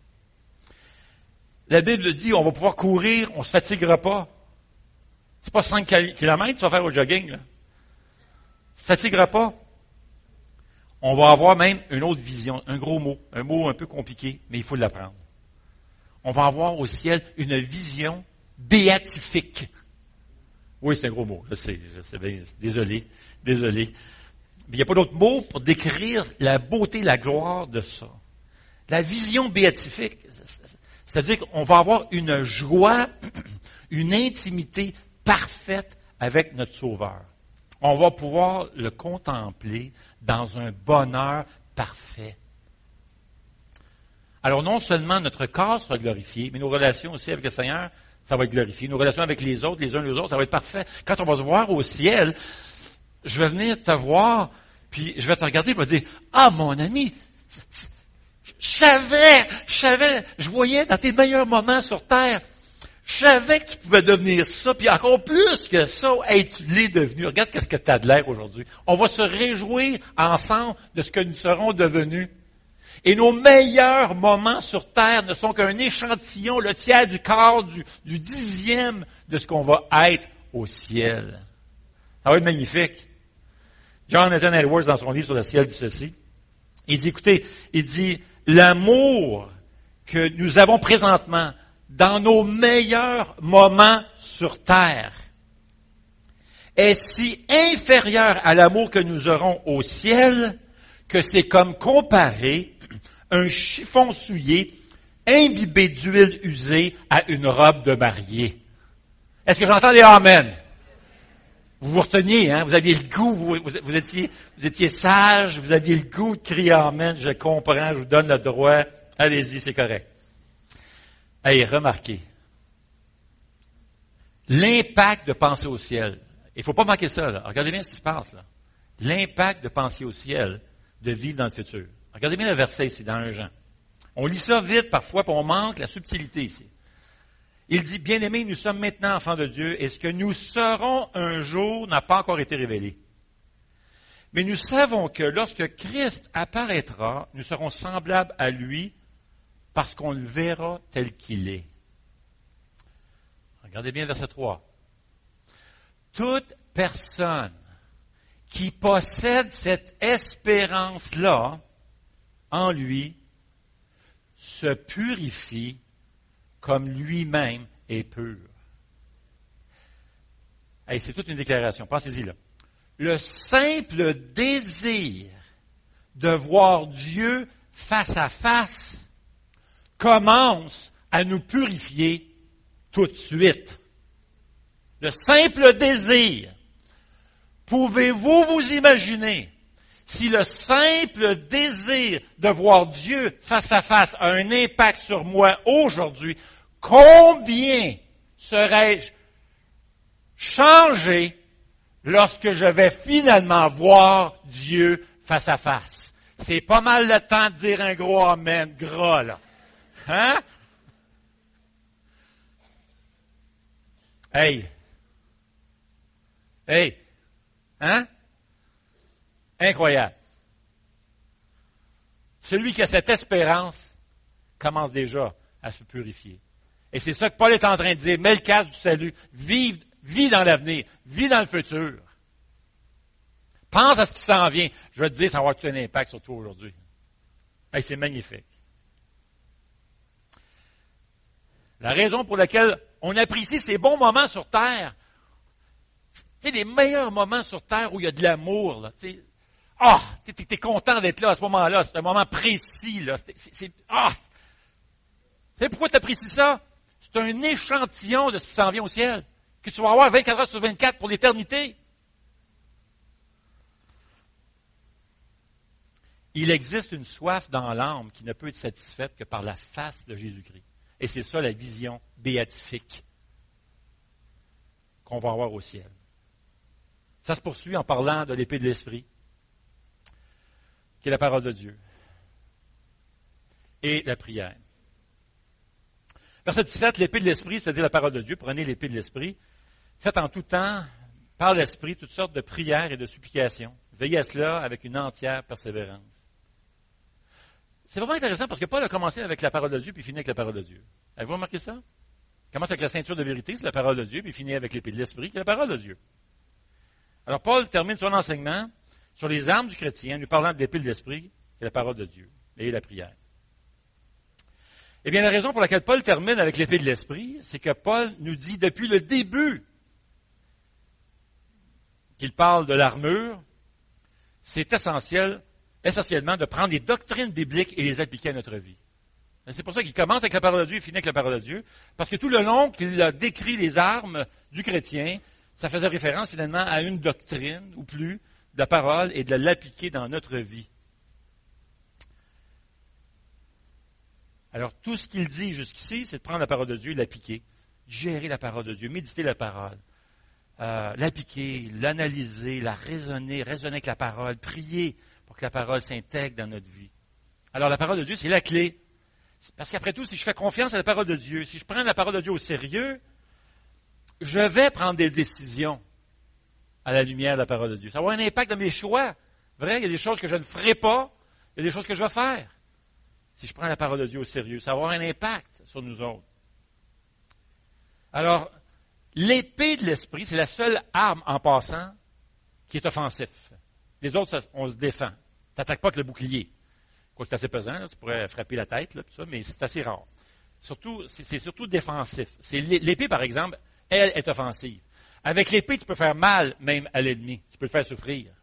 La Bible dit, on va pouvoir courir, on ne se fatiguera pas. C'est pas 5 kilomètres que tu vas faire au jogging, là. Tu te fatigueras pas. On va avoir même une autre vision, un gros mot, un mot un peu compliqué, mais il faut l'apprendre. On va avoir au ciel une vision béatifique. Oui, c'est un gros mot, je sais bien, désolé. Mais il n'y a pas d'autre mot pour décrire la beauté, la gloire de ça. La vision béatifique, c'est-à-dire qu'on va avoir une joie, une intimité parfaite avec notre Sauveur. On va pouvoir le contempler dans un bonheur parfait. Alors non seulement notre corps sera glorifié, mais nos relations aussi avec le Seigneur, ça va être glorifié. Nos relations avec les autres, les uns les autres, ça va être parfait. Quand on va se voir au ciel, je vais venir te voir, puis je vais te regarder et je vais dire, ah mon ami, je savais, je voyais dans tes meilleurs moments sur terre, je savais que tu pouvais devenir ça, puis encore plus que ça, hey, tu l'es devenu. Regarde qu'est-ce que tu as de l'air aujourd'hui. On va se réjouir ensemble de ce que nous serons devenus. Et nos meilleurs moments sur terre ne sont qu'un échantillon, le tiers du quart, du 10e de ce qu'on va être au ciel. Ça va être magnifique. Jonathan Edwards, dans son livre sur le ciel, dit ceci. Il dit, écoutez, il dit, l'amour que nous avons présentement dans nos meilleurs moments sur terre est si inférieur à l'amour que nous aurons au ciel que c'est comme comparer un chiffon souillé imbibé d'huile usée à une robe de mariée. Est-ce que j'entends des amen? Vous vous reteniez, hein? Vous aviez le goût, vous étiez sage, vous aviez le goût de crier amen, je comprends, je vous donne le droit. Allez-y, c'est correct. Hey, remarquez. L'impact de penser au ciel. Il faut pas manquer ça, là. Regardez bien ce qui se passe, là. L'impact de penser au ciel, de vivre dans le futur. Regardez bien le verset ici, dans 1 Jean. On lit ça vite parfois, puis on manque la subtilité ici. Il dit, bien-aimés, nous sommes maintenant enfants de Dieu, et ce que nous serons un jour n'a pas encore été révélé. Mais nous savons que lorsque Christ apparaîtra, nous serons semblables à lui, parce qu'on le verra tel qu'il est. Regardez bien verset 3. Toute personne qui possède cette espérance-là en lui se purifie comme lui-même est pur. Hey, c'est toute une déclaration. Pensez-y là. Le simple désir de voir Dieu face à face commence à nous purifier tout de suite. Le simple désir. Pouvez-vous vous imaginer si le simple désir de voir Dieu face à face a un impact sur moi aujourd'hui, combien serais-je changé lorsque je vais finalement voir Dieu face à face? C'est pas mal le temps de dire un gros amen gras, là. Hein? Hey! Hein? Incroyable. Celui qui a cette espérance commence déjà à se purifier. Et c'est ça que Paul est en train de dire. Mets le casque du salut. Vis dans l'avenir. Vis dans le futur. Pense à ce qui s'en vient. Je vais te dire, ça va avoir tout un impact sur toi aujourd'hui. Hey, c'est magnifique. La raison pour laquelle on apprécie ces bons moments sur Terre, tu sais, les meilleurs moments sur Terre où il y a de l'amour, là, tu sais, t'es content d'être là à ce moment-là, c'est un moment précis, là, tu sais pourquoi tu apprécies ça? C'est un échantillon de ce qui s'en vient au ciel, que tu vas avoir 24 heures sur 24 pour l'éternité. Il existe une soif dans l'âme qui ne peut être satisfaite que par la face de Jésus-Christ. Et c'est ça la vision béatifique qu'on va avoir au ciel. Ça se poursuit en parlant de l'épée de l'Esprit, qui est la parole de Dieu, et la prière. Verset 17, l'épée de l'Esprit, c'est-à-dire la parole de Dieu. Prenez l'épée de l'Esprit. Faites en tout temps, par l'Esprit, toutes sortes de prières et de supplications. Veillez à cela avec une entière persévérance. C'est vraiment intéressant parce que Paul a commencé avec la parole de Dieu puis finit avec la parole de Dieu. Avez-vous remarqué ça? Il commence avec la ceinture de vérité, c'est la parole de Dieu, puis il finit avec l'épée de l'Esprit, qui est la parole de Dieu. Alors Paul termine son enseignement sur les armes du chrétien, lui parlant de l'épée de l'Esprit, qui est la parole de Dieu, et la prière. Eh bien, la raison pour laquelle Paul termine avec l'épée de l'Esprit, c'est que Paul nous dit depuis le début qu'il parle de l'armure, c'est essentiellement de prendre les doctrines bibliques et les appliquer à notre vie. C'est pour ça qu'il commence avec la parole de Dieu et finit avec la parole de Dieu, parce que tout le long qu'il a décrit les armes du chrétien, ça faisait référence finalement à une doctrine ou plus de la parole et de l'appliquer dans notre vie. Alors, tout ce qu'il dit jusqu'ici, c'est de prendre la parole de Dieu et l'appliquer, gérer la parole de Dieu, méditer la parole, l'appliquer, l'analyser, la raisonner avec la parole, prier pour que la parole s'intègre dans notre vie. Alors, la parole de Dieu, c'est la clé. Parce qu'après tout, si je fais confiance à la parole de Dieu, si je prends la parole de Dieu au sérieux, je vais prendre des décisions à la lumière de la parole de Dieu. Ça va avoir un impact dans mes choix. Vrai, il y a des choses que je ne ferai pas, il y a des choses que je vais faire. Si je prends la parole de Dieu au sérieux, ça va avoir un impact sur nous autres. Alors, L'épée de l'esprit, c'est la seule arme en passant qui est offensif. Les autres, on se défend. Tu n'attaques pas avec le bouclier. Quoi, c'est assez pesant, là, tu pourrais frapper la tête, là, tout ça, mais c'est assez rare. Surtout, c'est surtout défensif. L'épée, par exemple, elle est offensive. Avec l'épée, tu peux faire mal même à l'ennemi. Tu peux le faire souffrir.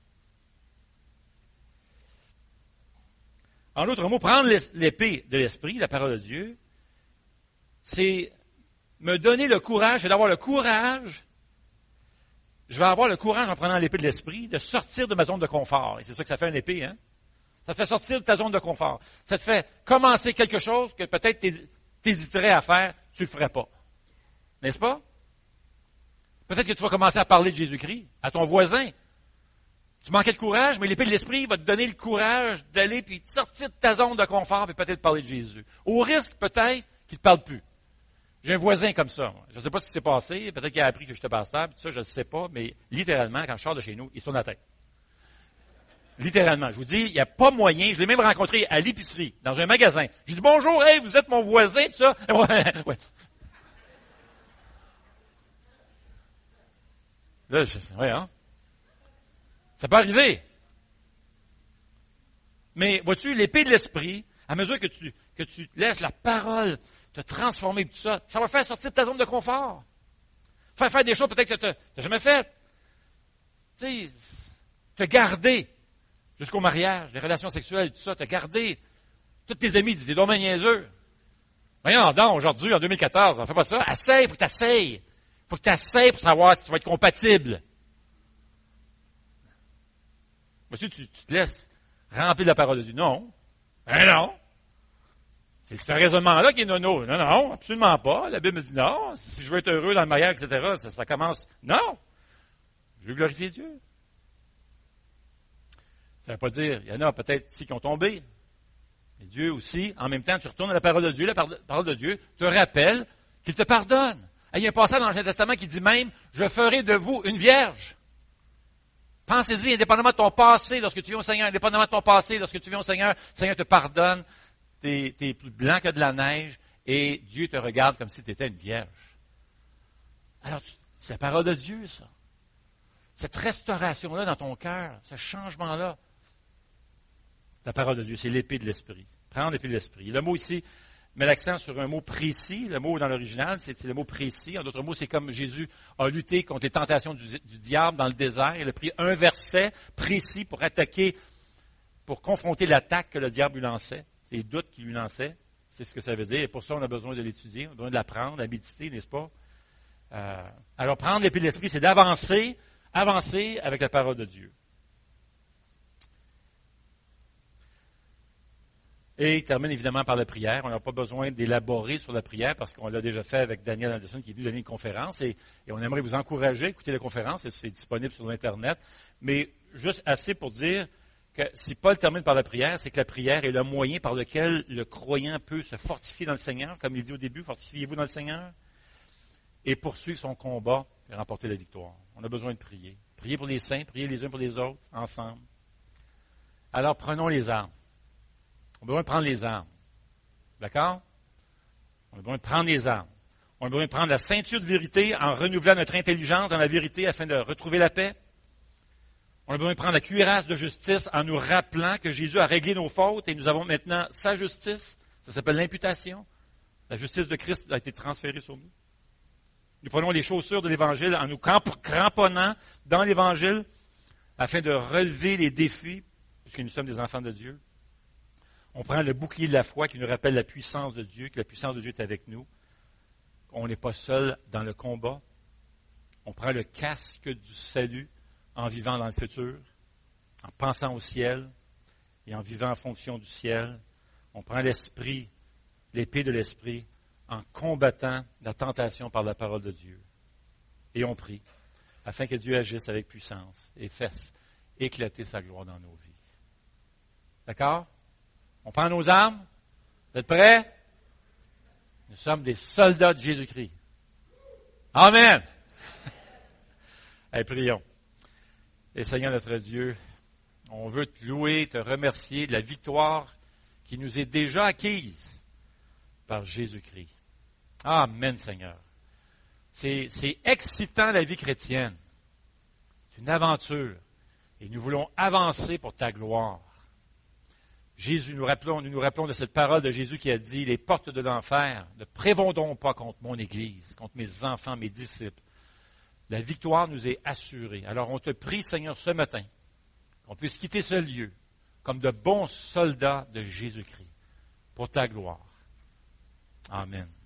En d'autres mots, prendre l'épée de l'esprit, la parole de Dieu, c'est me donner le courage, c'est d'avoir le courage. Je vais avoir le courage en prenant l'épée de l'esprit de sortir de ma zone de confort. Et c'est ça que ça fait une épée, hein? Ça te fait sortir de ta zone de confort. Ça te fait commencer quelque chose que peut-être t'hésiterais à faire, tu le ferais pas. N'est-ce pas? Peut-être que tu vas commencer à parler de Jésus-Christ à ton voisin. Tu manquais de courage, mais l'épée de l'esprit va te donner le courage d'aller puis de sortir de ta zone de confort et peut-être parler de Jésus. Au risque peut-être qu'il ne te parle plus. J'ai un voisin comme ça. Je ne sais pas ce qui s'est passé. Peut-être qu'il a appris que j'étais pasteur, puis tout ça, je ne sais pas. Mais littéralement, quand je sors de chez nous, il sonne la tête. Littéralement. Je vous dis, il n'y a pas moyen. Je l'ai même rencontré à l'épicerie, dans un magasin. Je lui dis, bonjour, hey, vous êtes mon voisin, tout ça. Ouais. Là, ouais, hein? Ça peut arriver. Mais vois-tu, l'épée de l'esprit, à mesure que tu laisses la parole te transformer tout ça, ça va faire sortir de ta zone de confort. Faire des choses peut-être que tu n'as jamais faites. Tu sais, te garder jusqu'au mariage, les relations sexuelles, tout ça, te garder. Tous tes amis disent, t'es donc bien niaiseux. Voyons donc, aujourd'hui, en 2014, on ne fait pas ça. Essaye, il faut que tu essayes. Il faut que tu essayes pour savoir si tu vas être compatible. Monsieur, tu te laisses remplir de la parole de Dieu. Non. Non. C'est ce raisonnement-là qui est nono. Non, absolument pas. La Bible me dit non. Si je veux être heureux dans le mariage, etc., ça commence. Non. Je veux glorifier Dieu. Ça ne veut pas dire, il y en a peut-être ici qui ont tombé. Mais Dieu aussi, en même temps, tu retournes à la parole de Dieu. La parole de Dieu te rappelle qu'il te pardonne. Il y a un passage dans l'Ancien Testament qui dit même, je ferai de vous une vierge. Pensez-y, indépendamment de ton passé, lorsque tu viens au Seigneur, indépendamment de ton passé, lorsque tu viens au Seigneur, le Seigneur te pardonne, t'es plus blanc que de la neige, et Dieu te regarde comme si tu étais une vierge. Alors, c'est la parole de Dieu, ça. Cette restauration-là dans ton cœur, ce changement-là, la parole de Dieu, c'est l'épée de l'esprit. Prendre l'épée de l'esprit. Le mot ici met l'accent sur un mot précis. Le mot dans l'original, c'est le mot précis. En d'autres mots, c'est comme Jésus a lutté contre les tentations du diable dans le désert. Il a pris un verset précis pour attaquer, pour confronter l'attaque que le diable lui lançait, les doutes qu'il lui lançait. C'est ce que ça veut dire. Et pour ça, on a besoin de l'étudier, on a besoin de l'apprendre, de la méditer, n'est-ce pas? Alors, prendre l'épée de l'esprit, c'est d'avancer avec la parole de Dieu. Et il termine évidemment par la prière. On n'a pas besoin d'élaborer sur la prière parce qu'on l'a déjà fait avec Daniel Anderson qui est venu donner une conférence et on aimerait vous encourager à écouter la conférence. C'est disponible sur l'Internet. Mais juste assez pour dire que si Paul termine par la prière, c'est que la prière est le moyen par lequel le croyant peut se fortifier dans le Seigneur. Comme il dit au début, fortifiez-vous dans le Seigneur et poursuivre son combat et remporter la victoire. On a besoin de prier. Prier pour les saints, prier les uns pour les autres, ensemble. Alors prenons les armes. On a besoin de prendre les armes. D'accord? On a besoin de prendre les armes. On a besoin de prendre la ceinture de vérité en renouvelant notre intelligence dans la vérité afin de retrouver la paix. On a besoin de prendre la cuirasse de justice en nous rappelant que Jésus a réglé nos fautes et nous avons maintenant sa justice. Ça s'appelle l'imputation. La justice de Christ a été transférée sur nous. Nous prenons les chaussures de l'Évangile en nous cramponnant dans l'Évangile afin de relever les défis, puisque nous sommes des enfants de Dieu. On prend le bouclier de la foi qui nous rappelle la puissance de Dieu, que la puissance de Dieu est avec nous. On n'est pas seul dans le combat. On prend le casque du salut en vivant dans le futur, en pensant au ciel et en vivant en fonction du ciel. On prend l'esprit, l'épée de l'esprit, en combattant la tentation par la parole de Dieu. Et on prie, afin que Dieu agisse avec puissance et fasse éclater sa gloire dans nos vies. D'accord? On prend nos armes. Vous êtes prêts? Nous sommes des soldats de Jésus-Christ. Amen! Allez, prions. Et Seigneur notre Dieu, on veut te louer, te remercier de la victoire qui nous est déjà acquise par Jésus-Christ. Amen, Seigneur. C'est excitant la vie chrétienne. C'est une aventure. Et nous voulons avancer pour ta gloire. Jésus, nous nous rappelons de cette parole de Jésus qui a dit, les portes de l'enfer ne prévendront pas contre mon Église, contre mes enfants, mes disciples. La victoire nous est assurée. Alors on te prie, Seigneur, ce matin, qu'on puisse quitter ce lieu comme de bons soldats de Jésus-Christ, pour ta gloire. Amen.